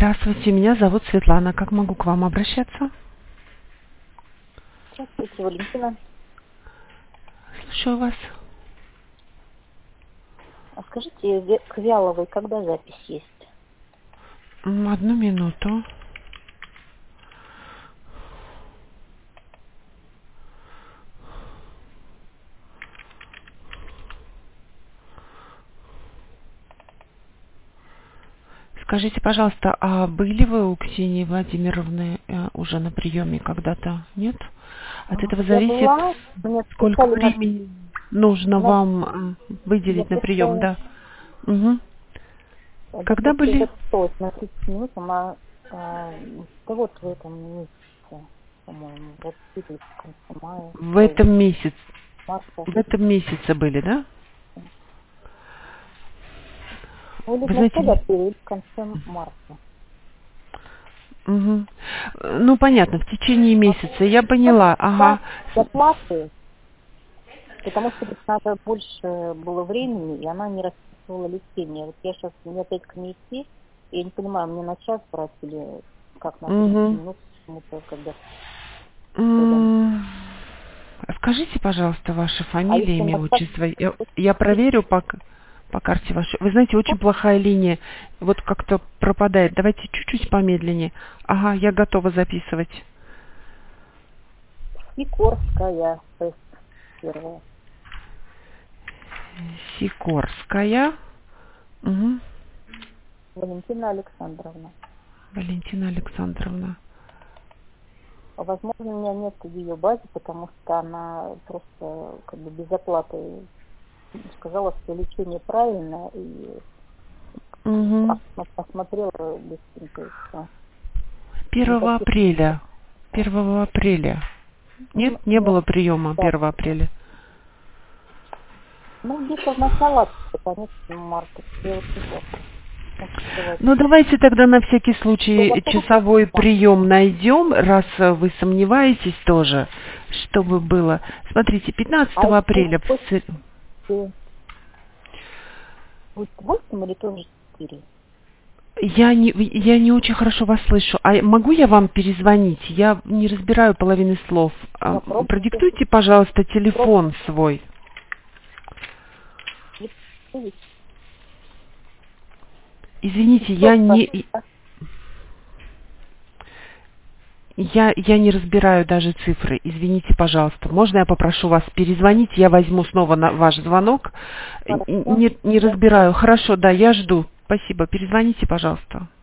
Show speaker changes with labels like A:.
A: Здравствуйте, меня зовут Светлана. Как могу к вам обращаться?
B: Здравствуйте, Валентина.
A: Слушаю вас.
B: А скажите, к Вяловой когда запись есть?
A: Одну минуту. Скажите, пожалуйста, а были вы у Ксении Владимировны уже на приеме когда-то? Нет? От этого
B: Я
A: зависит,
B: была, мне
A: сколько
B: списали
A: времени нужно
B: на
A: вам
B: я
A: выделить на прием,
B: просто
A: да? Угу. Когда были?
B: записалась на 30 минут, да вот в этом месяце, по-моему, вот в конце мая,
A: В этом месяце.
B: марта.
A: В этом месяце были, да?
B: Ну, или в
A: Вы знаете,
B: начале апреля, или в конце марта.
A: угу. Ну, понятно, в течение месяца. Я поняла, ага.
B: Доплаты, потому что надо больше было времени, и она не расписывала лечение. Вот я сейчас, мне опять к ней идти, я не понимаю, мне на час брать или как на 30
A: Угу.
B: минут, почему-то, когда...
A: Скажите, пожалуйста, ваша
B: А
A: фамилия,
B: если
A: имя,
B: на
A: отчество. Я проверю по карте вашей. Вы знаете, очень плохая линия. Вот как-то пропадает. Давайте чуть-чуть помедленнее. Ага, я готова записывать.
B: Сикорская, первая.
A: Сикорская. Угу.
B: Валентина Александровна.
A: Валентина Александровна.
B: Возможно, у меня нет в ее базе, потому что она просто как бы без оплаты сказала, что лечение правильно, и
A: Угу.
B: посмотрела быстренько и все.
A: 1
B: Никаких...
A: апреля. 1 апреля. Нет, не
B: Нет,
A: было приема
B: да.
A: 1 апреля.
B: Ну, где-то в начало, конец марта. Я вот не помню.
A: Ну, давайте тогда на всякий случай часовой прием найдем, раз вы сомневаетесь тоже, чтобы было. Смотрите, 15
B: А
A: апреля.
B: будет 8 или тоже 4?
A: Я не очень хорошо вас слышу. А могу я вам перезвонить? Я не разбираю половины слов. Продиктуйте, пожалуйста, телефон свой. Извините, я не разбираю даже цифры. Извините, пожалуйста. Можно я попрошу вас перезвонить? Я возьму снова ваш звонок. Не разбираю. Хорошо, да, я жду. Спасибо. Перезвоните, пожалуйста.